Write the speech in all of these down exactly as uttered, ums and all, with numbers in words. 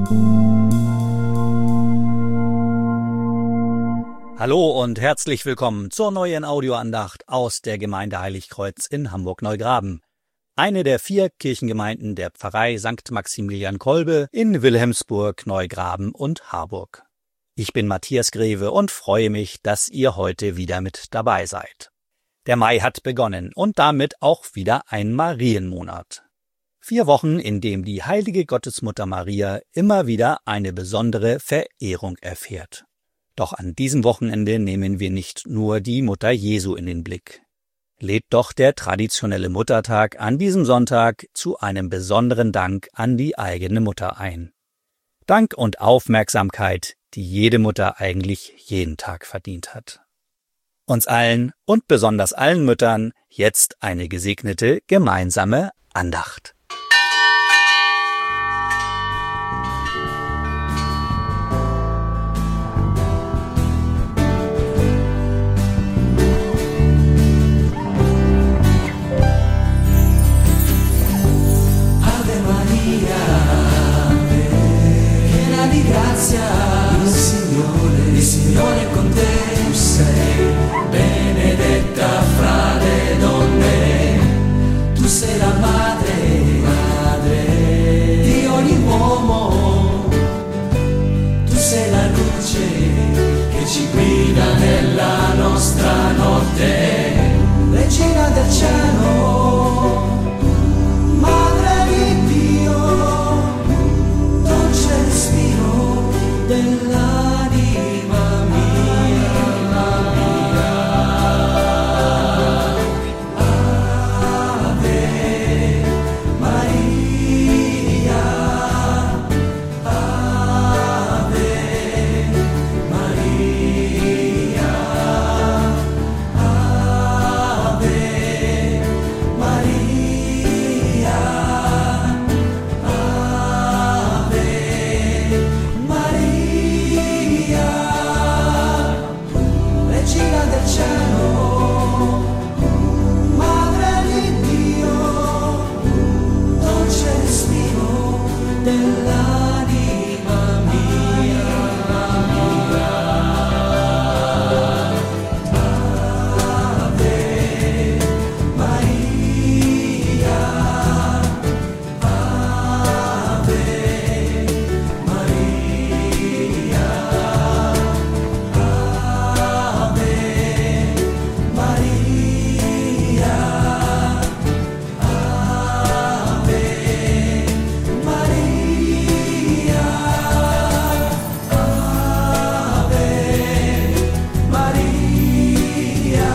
Hallo und herzlich willkommen zur neuen Audioandacht aus der Gemeinde Heiligkreuz in Hamburg-Neugraben. Eine der vier Kirchengemeinden der Pfarrei Sankt Maximilian Kolbe in Wilhelmsburg, Neugraben und Harburg. Ich bin Matthias Greve und freue mich, dass ihr heute wieder mit dabei seid. Der Mai hat begonnen und damit auch wieder ein Marienmonat. Vier Wochen, in dem die heilige Gottesmutter Maria immer wieder eine besondere Verehrung erfährt. Doch an diesem Wochenende nehmen wir nicht nur die Mutter Jesu in den Blick. Lädt doch der traditionelle Muttertag an diesem Sonntag zu einem besonderen Dank an die eigene Mutter ein. Dank und Aufmerksamkeit, die jede Mutter eigentlich jeden Tag verdient hat. Uns allen und besonders allen Müttern jetzt eine gesegnete gemeinsame Andacht. Il Signore, il Signore è con te, tu sei benedetta fra le donne, tu sei la madre, madre di ogni uomo, tu sei la luce che ci guida nella nostra notte, regina del cielo, madre di Dio, dolce respiro dell'anima mia, mia. Ave Maria, Ave Maria, Ave Maria, Ave Maria, regina del cielo, madre di Dio, dolce respiro dell'anima mia, mia. Ave Maria, Ave Maria, Ave Maria, Ave Maria, Ave Maria,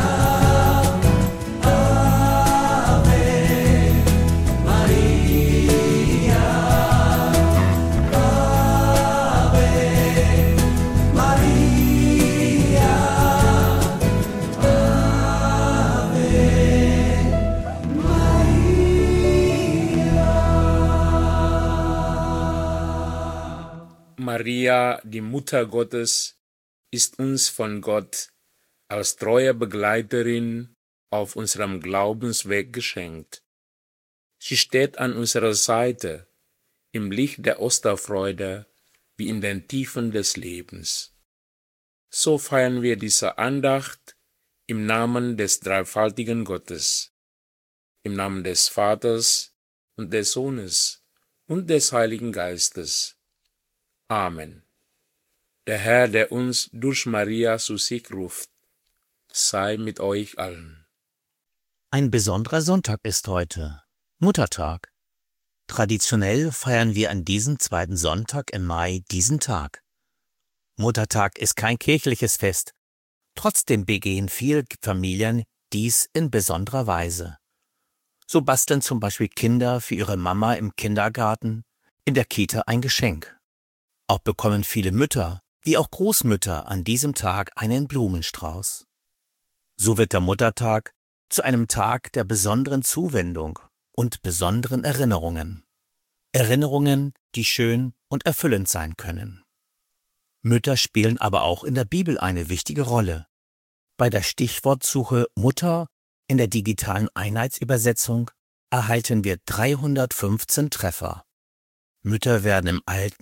Maria, die Mutter Gottes, ist uns von Gott als treue Begleiterin auf unserem Glaubensweg geschenkt. Sie steht an unserer Seite, im Licht der Osterfreude wie in den Tiefen des Lebens. So feiern wir diese Andacht im Namen des dreifaltigen Gottes, im Namen des Vaters und des Sohnes und des Heiligen Geistes. Amen. Der Herr, der uns durch Maria zu sich ruft, sei mit euch allen. Ein besonderer Sonntag ist heute, Muttertag. Traditionell feiern wir an diesem zweiten Sonntag im Mai diesen Tag. Muttertag ist kein kirchliches Fest, trotzdem begehen viele Familien dies in besonderer Weise. So basteln zum Beispiel Kinder für ihre Mama im Kindergarten, in der Kita ein Geschenk. Auch bekommen viele Mütter, wie auch Großmütter, an diesem Tag einen Blumenstrauß. So wird der Muttertag zu einem Tag der besonderen Zuwendung und besonderen Erinnerungen. Erinnerungen, die schön und erfüllend sein können. Mütter spielen aber auch in der Bibel eine wichtige Rolle. Bei der Stichwortsuche Mutter in der digitalen Einheitsübersetzung erhalten wir dreihundertfünfzehn Treffer. Mütter werden im Alten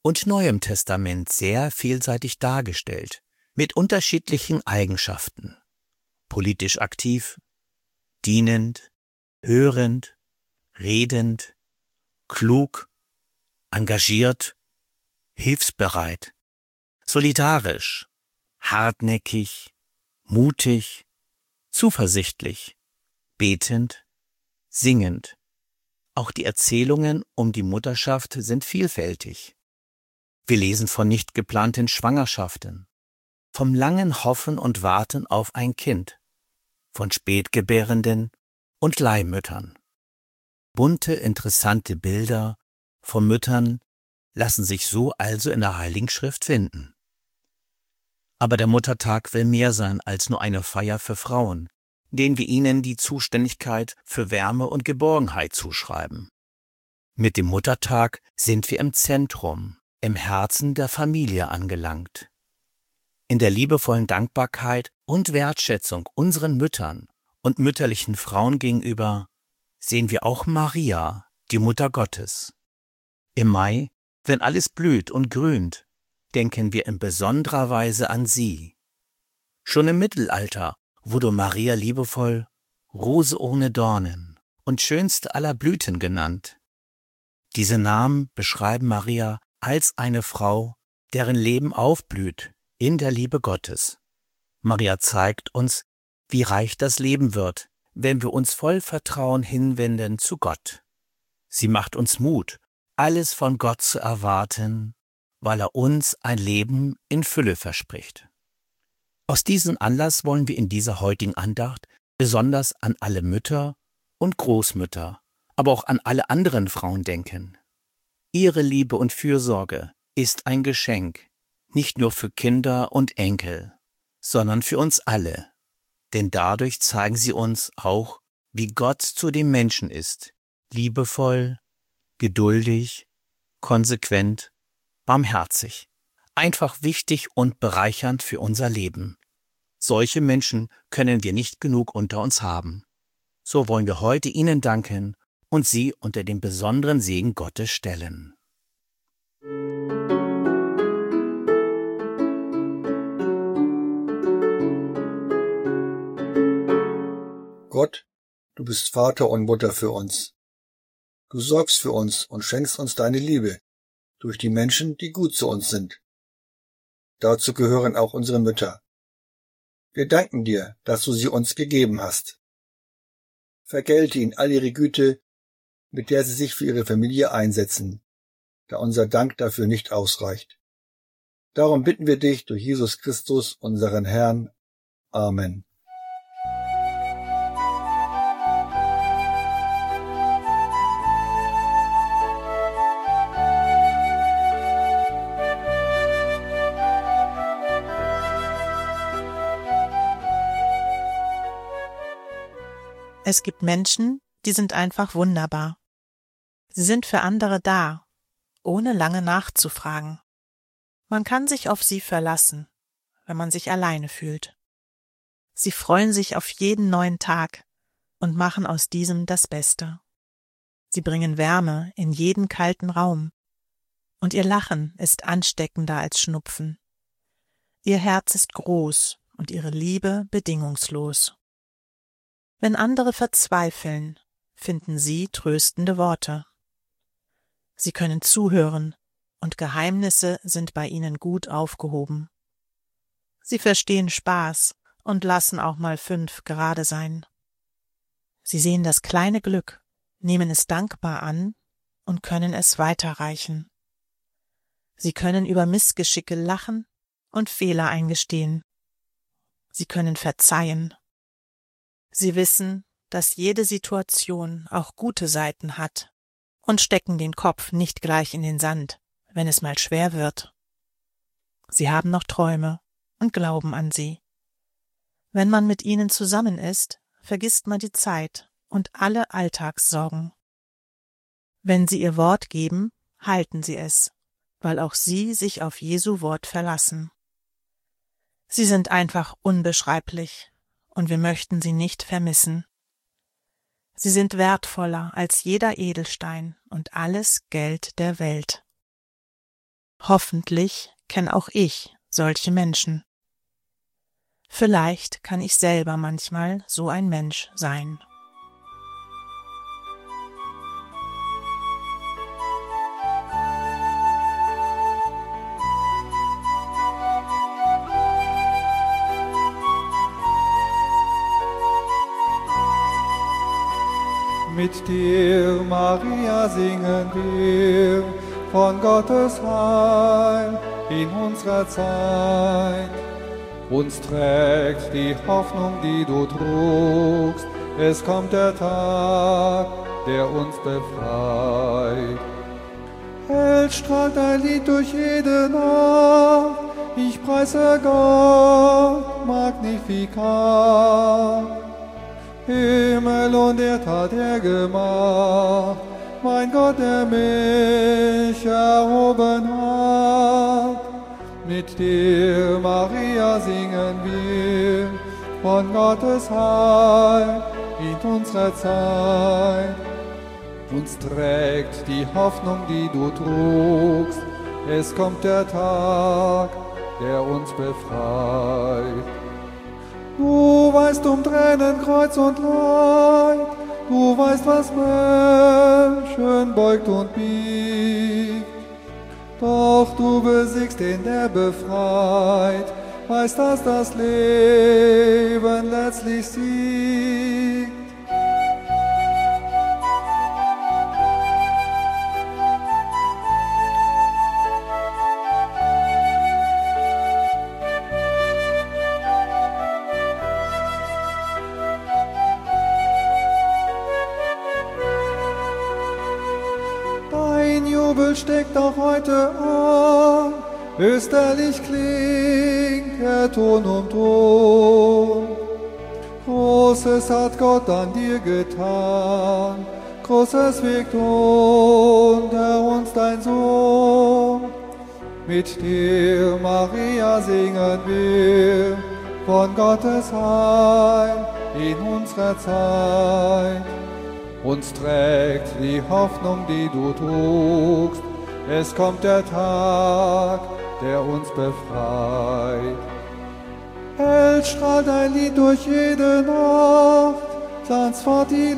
und Neuem Testament sehr vielseitig dargestellt, mit unterschiedlichen Eigenschaften. Politisch aktiv, dienend, hörend, redend, klug, engagiert, hilfsbereit, solidarisch, hartnäckig, mutig, zuversichtlich, betend, singend. Auch die Erzählungen um die Mutterschaft sind vielfältig. Wir lesen von nicht geplanten Schwangerschaften, vom langen Hoffen und Warten auf ein Kind, von Spätgebärenden und Leihmüttern. Bunte, interessante Bilder von Müttern lassen sich so also in der Heiligen Schrift finden. Aber der Muttertag will mehr sein als nur eine Feier für Frauen, denen wir ihnen die Zuständigkeit für Wärme und Geborgenheit zuschreiben. Mit dem Muttertag sind wir im Zentrum, im Herzen der Familie angelangt. In der liebevollen Dankbarkeit und Wertschätzung unseren Müttern und mütterlichen Frauen gegenüber sehen wir auch Maria, die Mutter Gottes. Im Mai, wenn alles blüht und grünt, denken wir in besonderer Weise an sie. Schon im Mittelalter wurde Maria liebevoll Rose ohne Dornen und schönste aller Blüten genannt. Diese Namen beschreiben Maria als eine Frau, deren Leben aufblüht in der Liebe Gottes. Maria zeigt uns, wie reich das Leben wird, wenn wir uns voll Vertrauen hinwenden zu Gott. Sie macht uns Mut, alles von Gott zu erwarten, weil er uns ein Leben in Fülle verspricht. Aus diesem Anlass wollen wir in dieser heutigen Andacht besonders an alle Mütter und Großmütter, aber auch an alle anderen Frauen denken. Ihre Liebe und Fürsorge ist ein Geschenk, nicht nur für Kinder und Enkel, sondern für uns alle. Denn dadurch zeigen sie uns auch, wie Gott zu dem Menschen ist, liebevoll, geduldig, konsequent, barmherzig, einfach wichtig und bereichernd für unser Leben. Solche Menschen können wir nicht genug unter uns haben. So wollen wir heute ihnen danken und sie unter den besonderen Segen Gottes stellen. Gott, du bist Vater und Mutter für uns. Du sorgst für uns und schenkst uns deine Liebe durch die Menschen, die gut zu uns sind. Dazu gehören auch unsere Mütter. Wir danken dir, dass du sie uns gegeben hast. Vergelte ihnen all ihre Güte, mit der sie sich für ihre Familie einsetzen, da unser Dank dafür nicht ausreicht. Darum bitten wir dich durch Jesus Christus, unseren Herrn. Amen. Es gibt Menschen, die sind einfach wunderbar. Sie sind für andere da, ohne lange nachzufragen. Man kann sich auf sie verlassen, wenn man sich alleine fühlt. Sie freuen sich auf jeden neuen Tag und machen aus diesem das Beste. Sie bringen Wärme in jeden kalten Raum und ihr Lachen ist ansteckender als Schnupfen. Ihr Herz ist groß und ihre Liebe bedingungslos. Wenn andere verzweifeln, finden sie tröstende Worte. Sie können zuhören und Geheimnisse sind bei ihnen gut aufgehoben. Sie verstehen Spaß und lassen auch mal fünf gerade sein. Sie sehen das kleine Glück, nehmen es dankbar an und können es weiterreichen. Sie können über Missgeschicke lachen und Fehler eingestehen. Sie können verzeihen. Sie wissen, dass jede Situation auch gute Seiten hat und stecken den Kopf nicht gleich in den Sand, wenn es mal schwer wird. Sie haben noch Träume und glauben an sie. Wenn man mit ihnen zusammen ist, vergisst man die Zeit und alle Alltagssorgen. Wenn sie ihr Wort geben, halten sie es, weil auch sie sich auf Jesu Wort verlassen. Sie sind einfach unbeschreiblich. Und wir möchten sie nicht vermissen. Sie sind wertvoller als jeder Edelstein und alles Geld der Welt. Hoffentlich kenne auch ich solche Menschen. Vielleicht kann ich selber manchmal so ein Mensch sein. Mit dir, Maria, singen wir von Gottes Heil in unserer Zeit. Uns trägt die Hoffnung, die du trugst. Es kommt der Tag, der uns befreit. Hell strahlt dein Lied durch jede Nacht. Ich preise Gott, Magnificat. Himmel und Erd hat er gemacht, mein Gott, der mich erhoben hat. Mit dir, Maria, singen wir von Gottes Heil in unserer Zeit. Uns trägt die Hoffnung, die du trugst. Es kommt der Tag, der uns befreit. Du weißt um Tränen, Kreuz und Leid, du weißt, was Menschen beugt und biegt. Doch du besiegst den, der befreit, weißt, dass das Leben letztlich siegt. Jubel steckt auch heute an, österlich klingt der Ton um Ton. Großes hat Gott an dir getan, Großes wirkt unter uns dein Sohn. Mit dir, Maria, singen wir von Gottes Heil in unserer Zeit. Uns trägt die Hoffnung, die du trugst. Es kommt der Tag, der uns befreit. Hell strahlt dein Lied durch jede Nacht, pflanzt fort die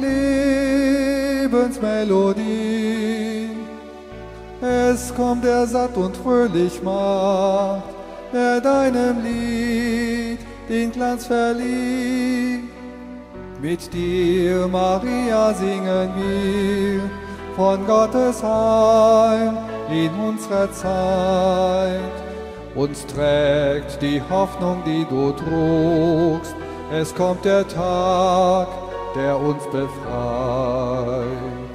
Lebensmelodie. Es kommt der satt und fröhlich macht, der deinem Lied den Glanz verlieh. Mit dir, Maria, singen wir von Gottes Heil in unserer Zeit. Uns trägt die Hoffnung, die du trugst. Es kommt der Tag, der uns befreit.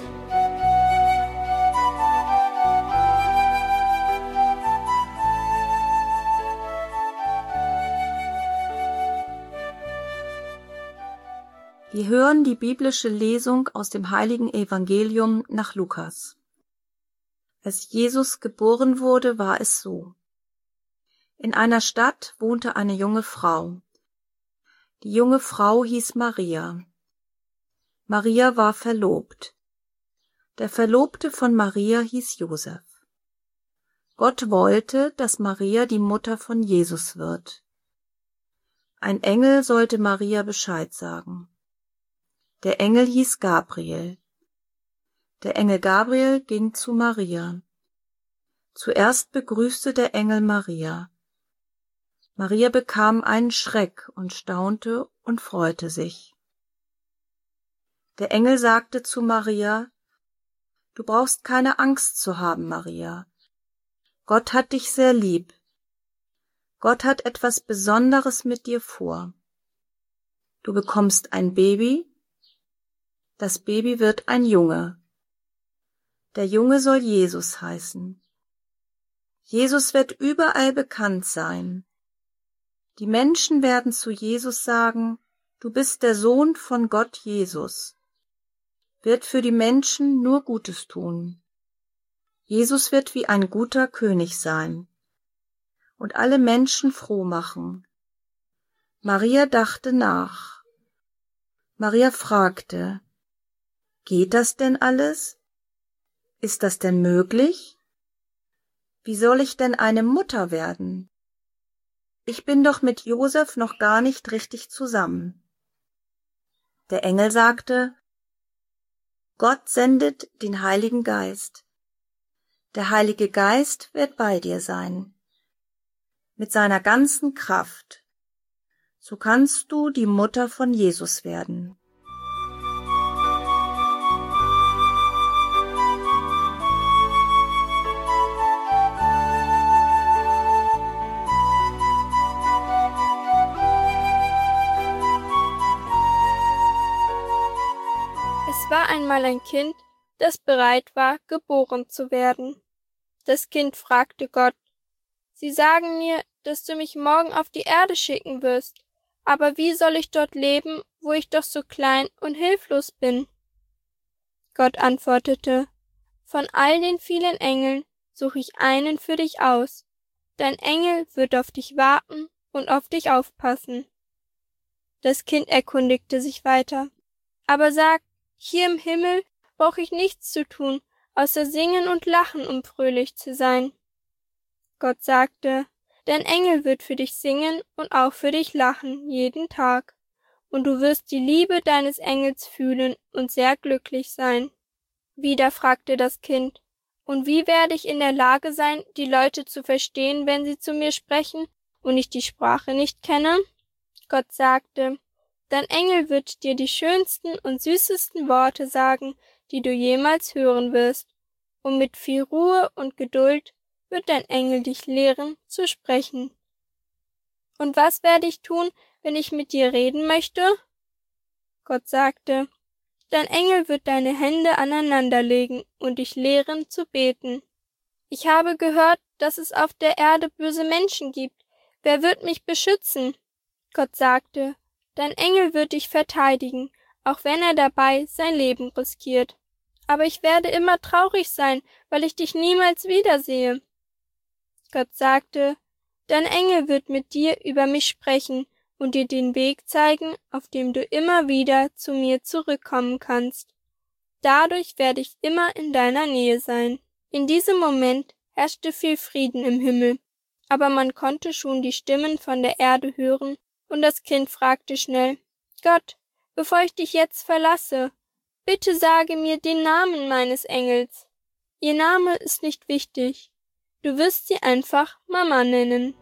Wir hören die biblische Lesung aus dem heiligen Evangelium nach Lukas. Als Jesus geboren wurde, war es so. In einer Stadt wohnte eine junge Frau. Die junge Frau hieß Maria. Maria war verlobt. Der Verlobte von Maria hieß Josef. Gott wollte, dass Maria die Mutter von Jesus wird. Ein Engel sollte Maria Bescheid sagen. Der Engel hieß Gabriel. Der Engel Gabriel ging zu Maria. Zuerst begrüßte der Engel Maria. Maria bekam einen Schreck und staunte und freute sich. Der Engel sagte zu Maria: Du brauchst keine Angst zu haben, Maria. Gott hat dich sehr lieb. Gott hat etwas Besonderes mit dir vor. Du bekommst ein Baby. Das Baby wird ein Junge. Der Junge soll Jesus heißen. Jesus wird überall bekannt sein. Die Menschen werden zu Jesus sagen: Du bist der Sohn von Gott Jesus. Wird für die Menschen nur Gutes tun. Jesus wird wie ein guter König sein und alle Menschen froh machen. Maria dachte nach. Maria fragte: Geht das denn alles? Ist das denn möglich? wie soll ich denn eine Mutter werden? Ich bin doch mit Josef noch gar nicht richtig zusammen. Der Engel sagte, Gott sendet den Heiligen Geist. Der Heilige Geist wird bei dir sein, mit seiner ganzen Kraft. So kannst du die Mutter von Jesus werden. Es war einmal ein Kind, das bereit war, geboren zu werden. Das Kind fragte Gott, Sie sagen mir, dass du mich morgen auf die Erde schicken wirst, aber wie soll ich dort leben, wo ich doch so klein und hilflos bin? Gott antwortete, von all den vielen Engeln suche ich einen für dich aus. Dein Engel wird auf dich warten und auf dich aufpassen. Das Kind erkundigte sich weiter, aber sag, hier im Himmel brauche ich nichts zu tun, außer singen und lachen, um fröhlich zu sein. Gott sagte, dein Engel wird für dich singen und auch für dich lachen, jeden Tag, und du wirst die Liebe deines Engels fühlen und sehr glücklich sein. Wieder fragte das Kind, und wie werde ich in der Lage sein, die Leute zu verstehen, wenn sie zu mir sprechen und ich die Sprache nicht kenne? Gott sagte, dein Engel wird dir die schönsten und süßesten Worte sagen, die du jemals hören wirst, und mit viel Ruhe und Geduld wird dein Engel dich lehren, zu sprechen. Und was werde ich tun, wenn ich mit dir reden möchte? Gott sagte, dein Engel wird deine Hände aneinanderlegen und dich lehren, zu beten. Ich habe gehört, dass es auf der Erde böse Menschen gibt. Wer wird mich beschützen? Gott sagte, dein Engel wird dich verteidigen, auch wenn er dabei sein Leben riskiert. Aber ich werde immer traurig sein, weil ich dich niemals wiedersehe. Gott sagte, dein Engel wird mit dir über mich sprechen und dir den Weg zeigen, auf dem du immer wieder zu mir zurückkommen kannst. Dadurch werde ich immer in deiner Nähe sein. In diesem Moment herrschte viel Frieden im Himmel, aber man konnte schon die Stimmen von der Erde hören, und das Kind fragte schnell, Gott, bevor ich dich jetzt verlasse, bitte sage mir den Namen meines Engels. Ihr Name ist nicht wichtig. Du wirst sie einfach Mama nennen.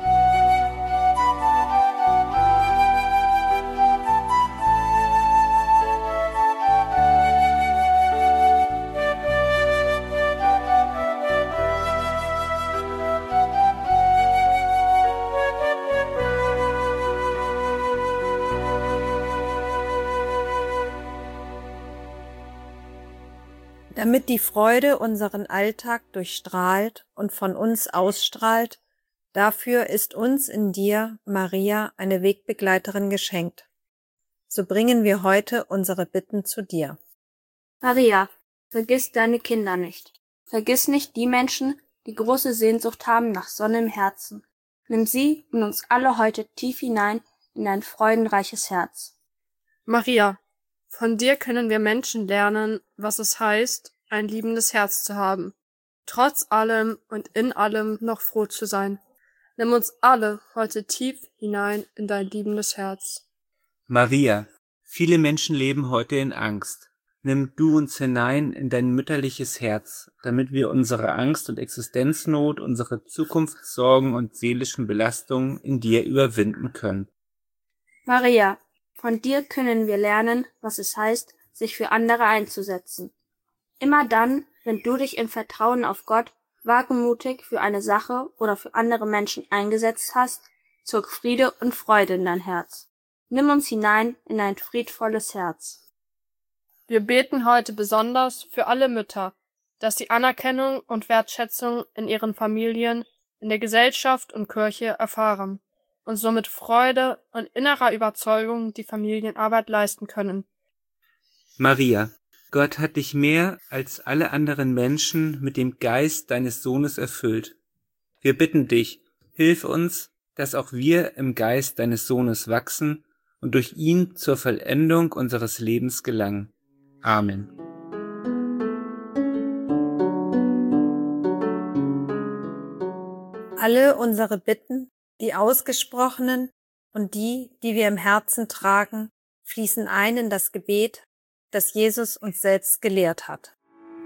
Damit die Freude unseren Alltag durchstrahlt und von uns ausstrahlt, dafür ist uns in dir, Maria, eine Wegbegleiterin geschenkt. So bringen wir heute unsere Bitten zu dir. Maria, vergiss deine Kinder nicht. Vergiss nicht die Menschen, die große Sehnsucht haben nach Sonne im Herzen. Nimm sie und uns alle heute tief hinein in dein freudenreiches Herz. Maria, von dir können wir Menschen lernen, was es heißt, ein liebendes Herz zu haben, trotz allem und in allem noch froh zu sein. Nimm uns alle heute tief hinein in dein liebendes Herz. Maria, viele Menschen leben heute in Angst. Nimm du uns hinein in dein mütterliches Herz, damit wir unsere Angst und Existenznot, unsere Zukunftssorgen und seelischen Belastungen in dir überwinden können. Maria, von dir können wir lernen, was es heißt, sich für andere einzusetzen. Immer dann, wenn du dich in Vertrauen auf Gott wagemutig für eine Sache oder für andere Menschen eingesetzt hast, zog Friede und Freude in dein Herz. Nimm uns hinein in ein friedvolles Herz. Wir beten heute besonders für alle Mütter, dass sie Anerkennung und Wertschätzung in ihren Familien, in der Gesellschaft und Kirche erfahren und somit Freude und innerer Überzeugung die Familienarbeit leisten können. Maria, Gott hat dich mehr als alle anderen Menschen mit dem Geist deines Sohnes erfüllt. Wir bitten dich, hilf uns, dass auch wir im Geist deines Sohnes wachsen und durch ihn zur Vollendung unseres Lebens gelangen. Amen. Alle unsere Bitten, die ausgesprochenen und die, die wir im Herzen tragen, fließen ein in das Gebet, das Jesus uns selbst gelehrt hat.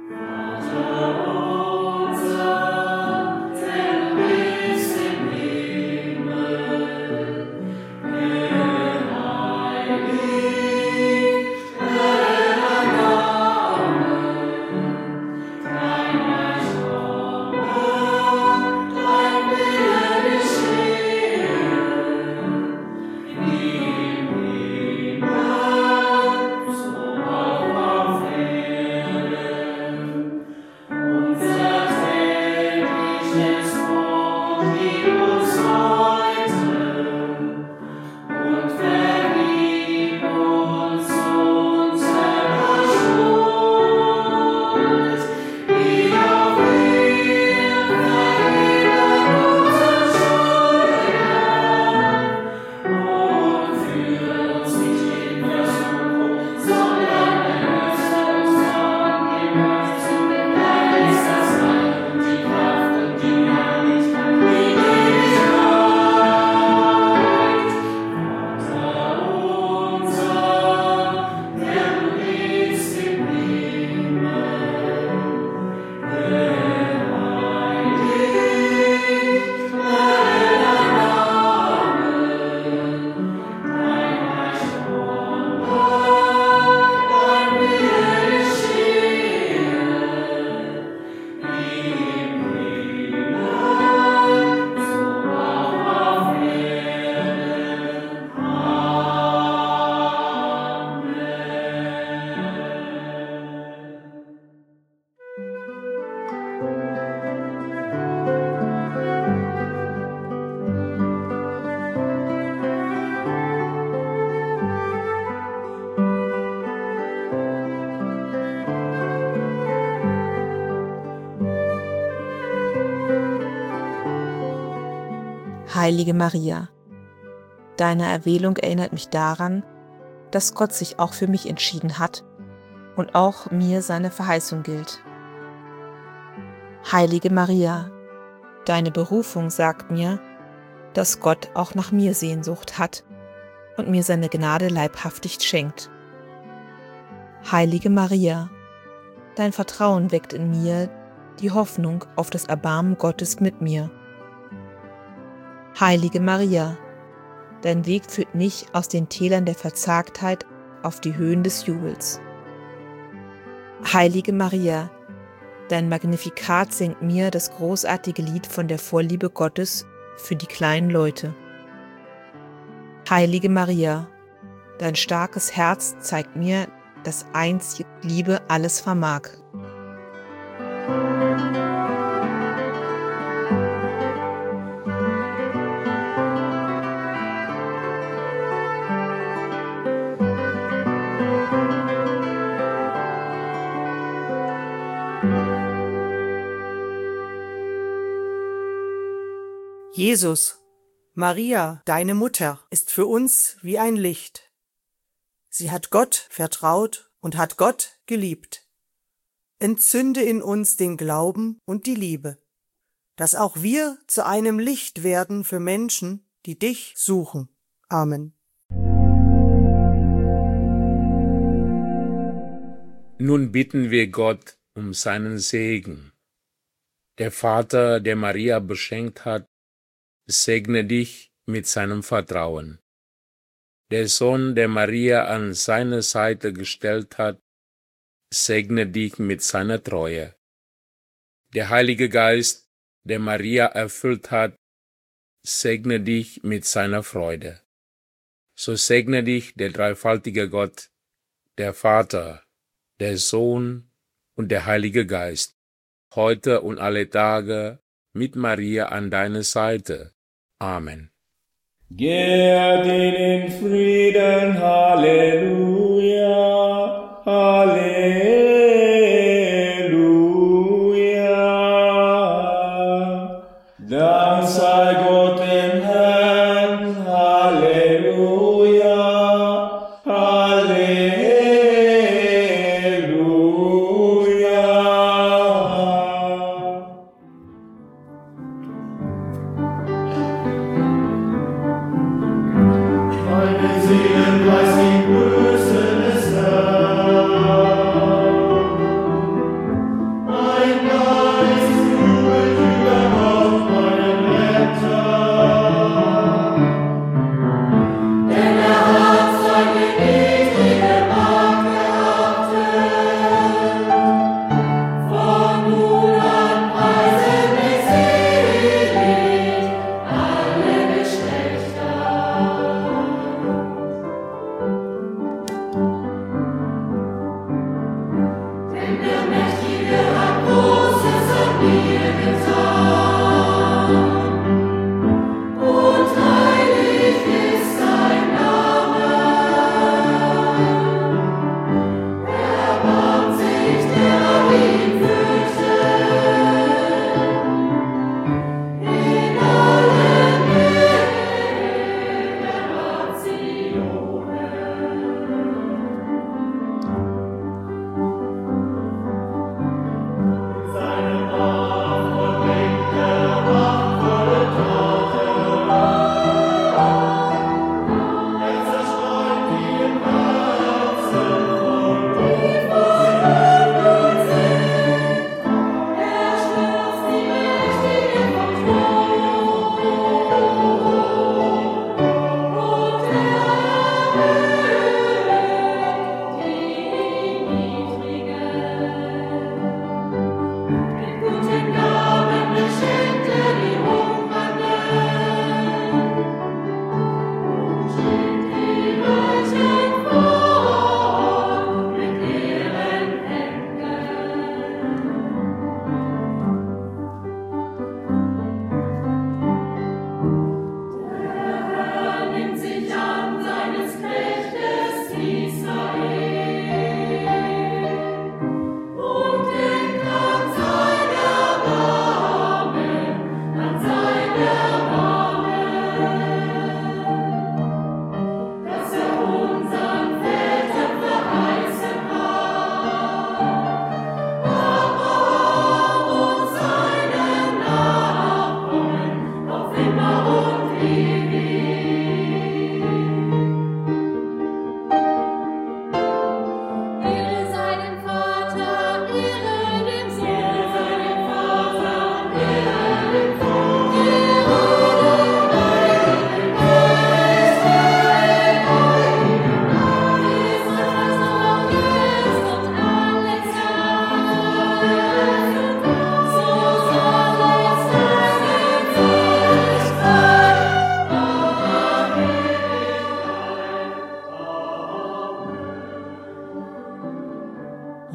Heilige Maria, deine Erwählung erinnert mich daran, dass Gott sich auch für mich entschieden hat und auch mir seine Verheißung gilt. Heilige Maria, deine Berufung sagt mir, dass Gott auch nach mir Sehnsucht hat und mir seine Gnade leibhaftig schenkt. Heilige Maria, dein Vertrauen weckt in mir die Hoffnung auf das Erbarmen Gottes mit mir. Heilige Maria, dein Weg führt mich aus den Tälern der Verzagtheit auf die Höhen des Jubels. Heilige Maria, dein Magnificat singt mir das großartige Lied von der Vorliebe Gottes für die kleinen Leute. Heilige Maria, dein starkes Herz zeigt mir, dass einzig Liebe alles vermag. Jesus, Maria, deine Mutter, ist für uns wie ein Licht. Sie hat Gott vertraut und hat Gott geliebt. Entzünde in uns den Glauben und die Liebe, dass auch wir zu einem Licht werden für Menschen, die dich suchen. Amen. Nun bitten wir Gott um seinen Segen. Der Vater, der Maria beschenkt hat, segne dich mit seinem Vertrauen. Der Sohn, der Maria an seine Seite gestellt hat, segne dich mit seiner Treue. Der Heilige Geist, der Maria erfüllt hat, segne dich mit seiner Freude. So segne dich der dreifaltige Gott, der Vater, der Sohn und der Heilige Geist, heute und alle Tage mit Maria an deiner Seite. Amen. Geht in Frieden, Halleluja, Halleluja. Dank sei Gott dem Herrn, Halleluja, Halleluja.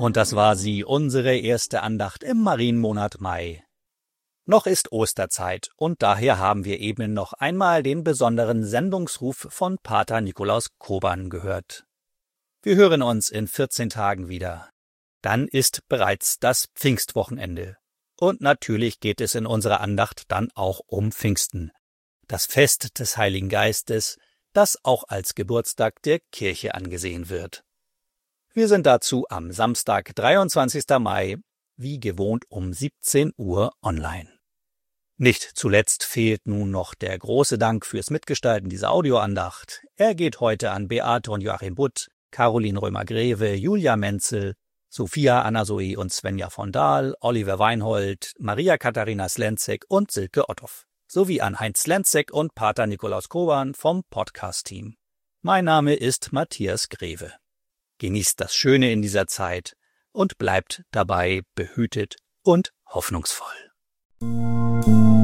Und das war sie, unsere erste Andacht im Marienmonat Mai. Noch ist Osterzeit und daher haben wir eben noch einmal den besonderen Sendungsruf von Pater Nikolaus Koban gehört. Wir hören uns in vierzehn Tagen wieder. Dann ist bereits das Pfingstwochenende. Und natürlich geht es in unserer Andacht dann auch um Pfingsten, das Fest des Heiligen Geistes, das auch als Geburtstag der Kirche angesehen wird. Wir sind dazu am Samstag, dreiundzwanzigsten Mai, wie gewohnt um siebzehn Uhr online. Nicht zuletzt fehlt nun noch der große Dank fürs Mitgestalten dieser Audioandacht. Er geht heute an Beate und Joachim Butt, Caroline Römer-Grewe, Julia Menzel, Sophia Anna-Zoe und Svenja von Dahl, Oliver Weinhold, Maria Katharina Slenzek und Silke Ottow, sowie an Heinz Slenzek und Pater Nikolaus Koban vom Podcast-Team. Mein Name ist Matthias Grewe. Genießt das Schöne in dieser Zeit und bleibt dabei behütet und hoffnungsvoll.